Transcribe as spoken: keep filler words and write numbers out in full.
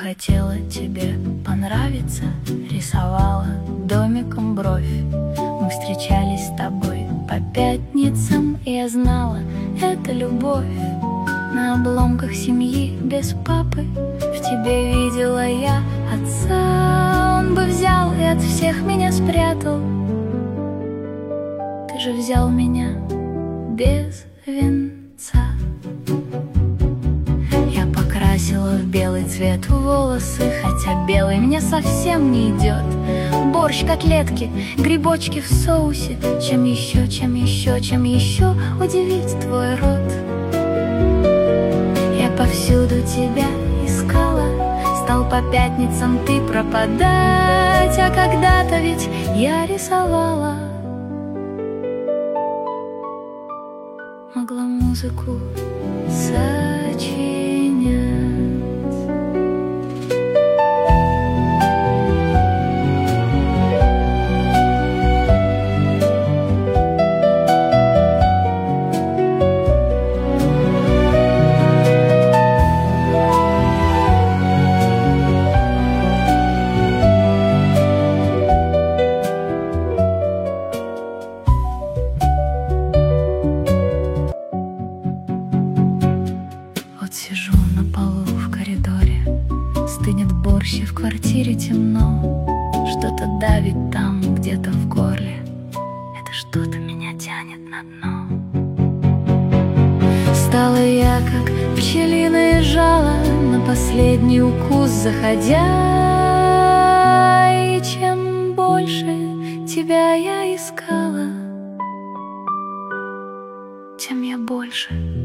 хотела тебе понравиться, рисовала домиком бровь. Мы встречались с тобой по пятницам, и я знала, это любовь. На обломках семьи без папы в тебе видела я отца. Он бы взял и от всех меня спрятал. Ты же взял меня без венца. Я покрасила в белый цвет волосы, хотя белый мне совсем не идет. Борщ, котлетки, грибочки в соусе. Чем еще, чем еще, чем еще удивить твой рот? Я повсюду тебя искала, стал по пятницам ты пропадать. А когда-то ведь я рисовала, могла музыку сочинять. Вот сижу на полу в коридоре, стынет борщ, и в квартире темно. Что-то давит там где-то в горле, это что-то меня тянет на дно. Стала я как пчелиное жало, на последний укус заходя. И чем больше тебя я искала, тем я больше